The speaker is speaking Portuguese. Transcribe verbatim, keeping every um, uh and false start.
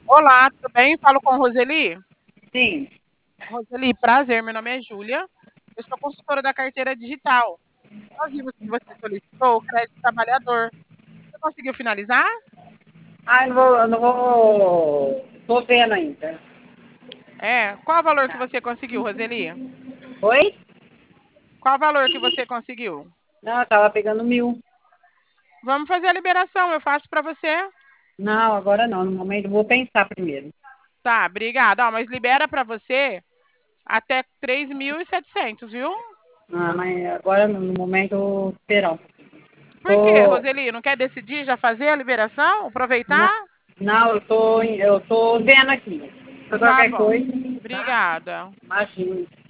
Olá, tudo bem? Falo com Roseli. Sim. Roseli, prazer, meu nome é Júlia. Eu sou consultora da carteira digital. Nós vimos que você solicitou o crédito trabalhador. Você conseguiu finalizar? Ah, eu não vou, eu não vou. Tô vendo ainda. É. Qual o valor que você conseguiu, Roseli? Oi? Qual o valor que você conseguiu? Não, eu tava pegando mil. Vamos fazer a liberação, eu faço para você. Não, agora não. No momento, eu vou pensar primeiro. Tá, obrigada. Ó, mas libera para você até três mil e setecentos, viu? Ah, mas agora, no momento, eu vou esperar um pouquinho. Por quê, Tô. Roseli? Não quer decidir já fazer a liberação? Não, Aproveitar? não, eu tô, eu tô vendo aqui. Se Tá qualquer bom. coisa, tá? Obrigada. Imagina.